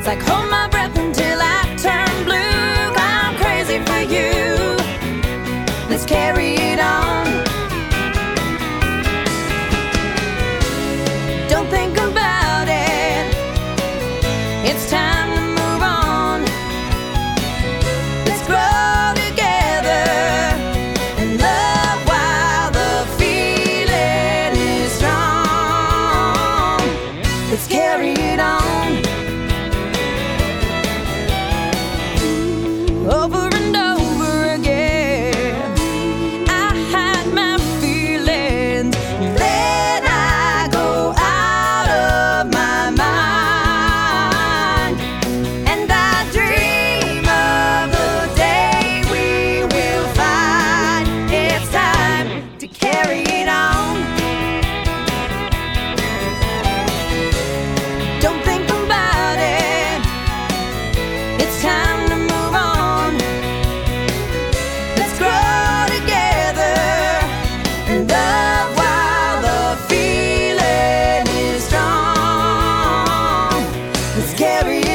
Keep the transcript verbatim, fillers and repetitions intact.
It's like hold my breath until I turn blue. I'm crazy for you. Let's carry it on. Don't think about it. It's time to move on. Let's grow together and love while the feeling is strong. Let's carry it on. Over and over again, I hide my feelings, then I go out of my mind, and I dream of the day we will find it's time to carry it on. Don't think about it. It's time to move on. Let's grow together and love while the feeling is strong. Let's carry